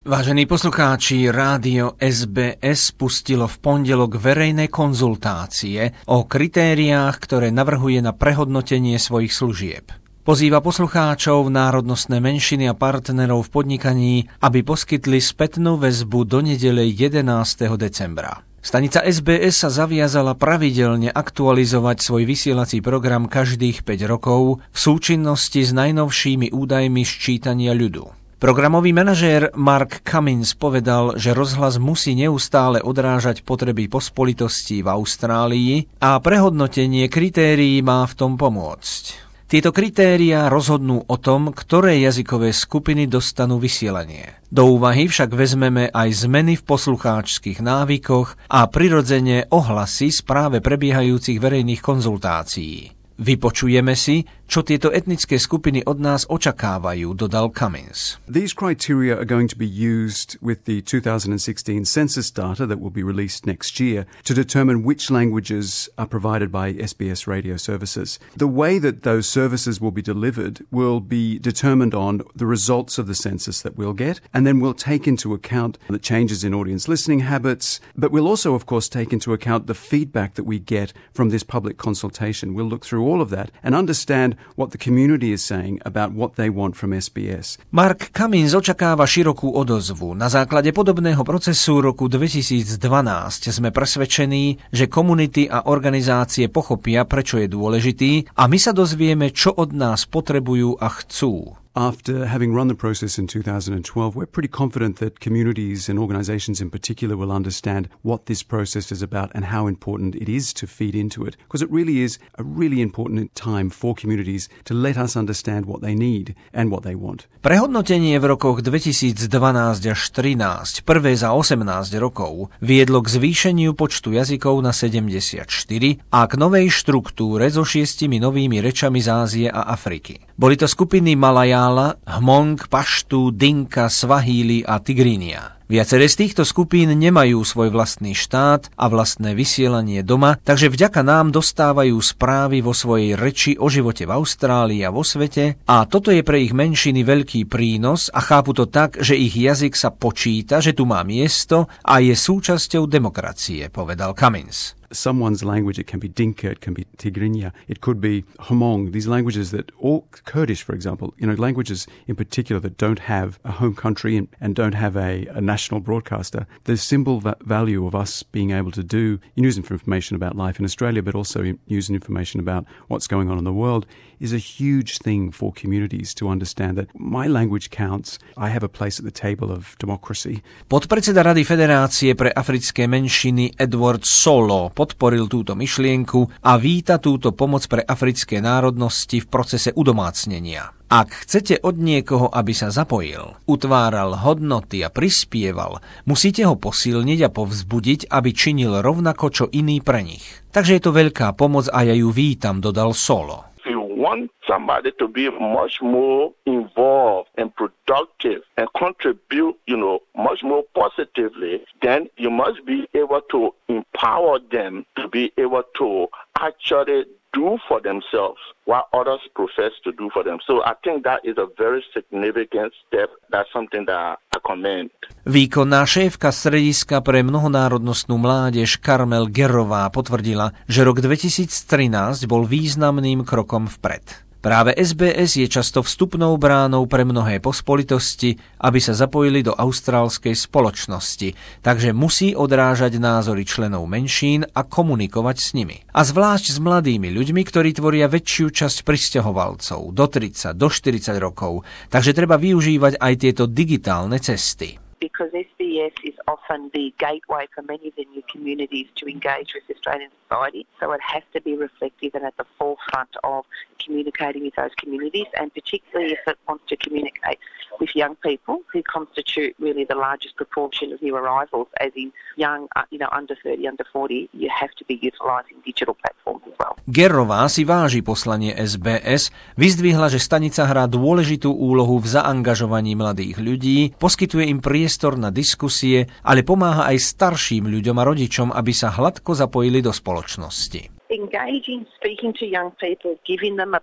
Vážení poslucháči, rádio SBS spustilo v pondelok verejné konzultácie o kritériách, ktoré navrhuje na prehodnotenie svojich služieb. Pozýva poslucháčov, národnostné menšiny a partnerov v podnikaní, aby poskytli spätnú väzbu do nedele 11. decembra. Stanica SBS sa zaviazala pravidelne aktualizovať svoj vysielací program každých 5 rokov v súčinnosti s najnovšími údajmi sčítania ľudu. Programový manažér Mark Cummins povedal, že rozhlas musí neustále odrážať potreby pospolitosti v Austrálii a prehodnotenie kritérií má v tom pomôcť. Tieto kritériá rozhodnú o tom, ktoré jazykové skupiny dostanú vysielanie. Do úvahy však vezmeme aj zmeny v poslucháčskych návykoch a prirodzene ohlasy z práve prebiehajúcich verejných konzultácií. Vypočujeme si, čo tieto etnické skupiny od nás očakávajú, dodal Cummins. These criteria are going to be used with the 2016 census data that will be released next year to determine which languages are provided by SBS radio services. The way that those services will be delivered will be determined on the results of the census that we'll get, and then we'll take into account the changes in audience listening habits, but we'll also, of course, take into account the feedback that we get from this public consultation. We'll look through all of that and understand what the community is saying about what they want from SBS. Mark Cummins očakáva širokú odozvu. Na základe podobného procesu roku 2012 sme presvedčení, že komunity a organizácie pochopia, prečo je dôležitý, a my sa dozvieme, čo od nás potrebujú a chcú. After having run the process in 2012, we're pretty confident that communities and organisations in particular will understand what this process is about and how important it is to feed into it. Because it really is a really important time for communities to let us understand what they need and what they want. Prehodnotenie v rokoch 2012 až 2013, prvé za 18 rokov, viedlo k zvýšeniu počtu jazykov na 74 a k novej štruktúre so 6 novými rečami z Ázie a Afriky. Boli to skupiny Malajála, Hmong, Paštu, Dinka, Swahili a Tigrinia. Viaceré z týchto skupín nemajú svoj vlastný štát a vlastné vysielanie doma, takže vďaka nám dostávajú správy vo svojej reči o živote v Austrálii a vo svete, a toto je pre ich menšiny veľký prínos a chápu to tak, že ich jazyk sa počíta, že tu má miesto a je súčasťou demokracie, povedal Cummins. Someone's language, it can be Dinka, it can be Tigrinya, it could be Hmong, these languages that, or Kurdish, for example, languages in particular that don't have a home country and don't have a national broadcaster. The symbol value of us being able to do news information about life in Australia, but also news and information about what's going on in the world, is a huge thing for communities to understand that my language counts, I have a place at the table of democracy. Podpredseda Rady Federácie pre africké menšiny Edward Solo podporil túto myšlienku a víta túto pomoc pre africké národnosti v procese udomácnenia. Ak chcete od niekoho, aby sa zapojil, utváral hodnoty a prispieval, musíte ho posilniť a povzbudiť, aby činil rovnako čo iný pre nich. Takže je to veľká pomoc a ja ju vítam, dodal Solo. Want somebody to be much more involved and productive and contribute, much more positively, then you must be able to empower them to be able to actually do for themselves what others profess to do for them. So I think that is a very significant step. That's something that I commend. Výkonná šéfka strediska pre mnohonárodnostnú mládež Carmel Gerová potvrdila, že rok 2013 bol významným krokom vpred. Práve SBS je často vstupnou bránou pre mnohé pospolitosti, aby sa zapojili do austrálskej spoločnosti, takže musí odrážať názory členov menšín a komunikovať s nimi. A zvlášť s mladými ľuďmi, ktorí tvoria väčšiu časť prisťahovalcov, do 30, do 40 rokov, takže treba využívať aj tieto digitálne cesty. Because SBS is often the gateway for many of the new communities to engage with Australian society. So it has to be reflective and at the forefront of communicating with those communities, and particularly if it wants to communicate with young people who constitute really the largest proportion of new arrivals, as in young, under 30, under 40, you have to be utilising digital platforms as well. Gerová si váži poslanie SBS, vyzdvihla, že stanica hrá dôležitú úlohu v zaangažovaní mladých ľudí, poskytuje im priestor na diskusie, ale pomáha aj starším ľuďom a rodičom, aby sa hladko zapojili do spoločnosti. Engaging, speaking to young people, giving them a platform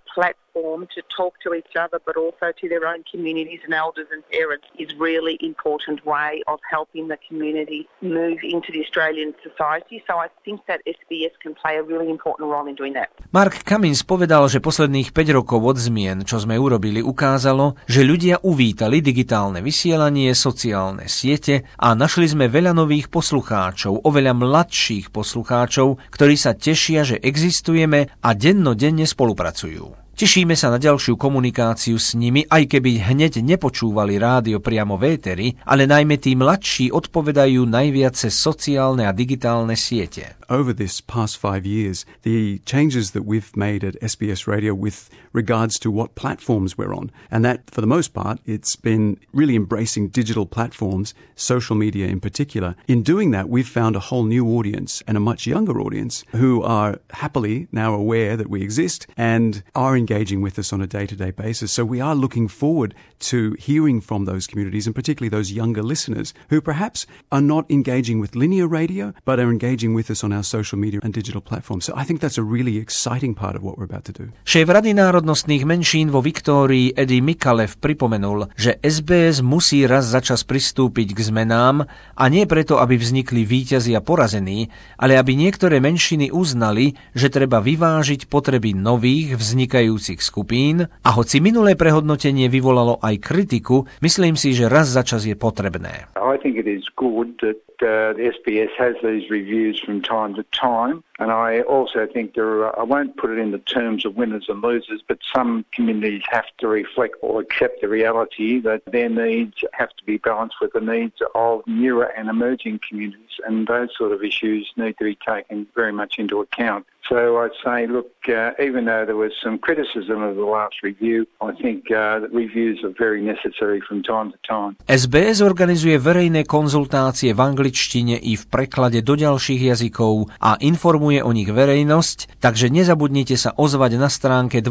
platform to talk to each other but also to their own communities and elders and parents is really important way of helping the community move into the Australian society. So I think that SBS can play a really important role in doing that. Mark Cummins povedal, že posledných 5 rokov od zmien, čo sme urobili, ukázalo, že ľudia uvítali digitálne vysielanie, sociálne siete a našli sme veľa nových poslucháčov, oveľa mladších poslucháčov, ktorí sa tešia, že existujeme a dennodenne spolupracujú. Tešíme sa na ďalšiu komunikáciu s nimi, aj keby hneď nepočúvali rádio priamo v éteri, ale najmä tí mladší odpovedajú najviac cez sociálne a digitálne siete. Over this past 5 years, the changes that we've made at SBS Radio with regards to what platforms we're on, and that for the most part, it's been really embracing digital platforms, social media in particular. In doing that, we've found a whole new audience and a much younger audience who are happily now aware that we exist and are engaging with us on a day-to-day basis. So we are looking forward to hearing from those communities and particularly those younger listeners who perhaps are not engaging with linear radio but are engaging with us on our social media and digital platforms. So I think that's a really exciting part of what we're about to do. Šéf Rady národnostných menšín vo Viktórii Eddie Mikalev pripomenul, že SBS musí raz za čas pristúpiť k zmenám a nie preto, aby vznikli víťazi a porazení, ale aby niektoré menšiny uznali, že treba vyvážiť potreby nových vznikajúcich skupín a hoci minulé prehodnotenie vyvolalo aj kritiku, myslím si, že raz za čas je potrebné. I think it is good that the SBS has these reviews from time to time, and I also think I won't put it in the terms of winners and losers, but some communities have to reflect or accept the reality that their needs have to be balanced with the needs of newer and emerging communities, and those sort of issues need to be taken very much into account. So I'd say, look, even though there was some criticism of the last review, I think that reviews are very necessary from time to time. SBS organizuje verejné konzultácie v angličtine i v preklade do ďalších jazykov a informuje o nich verejnosť, takže nezabudnite sa ozvať na stránke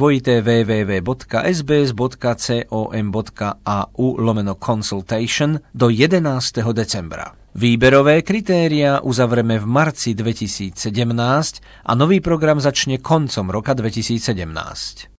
www.sbs.com.au/consultation do 11. decembra. Výberové kritériá uzavrieme v marci 2017 a nový program začne koncom roka 2017.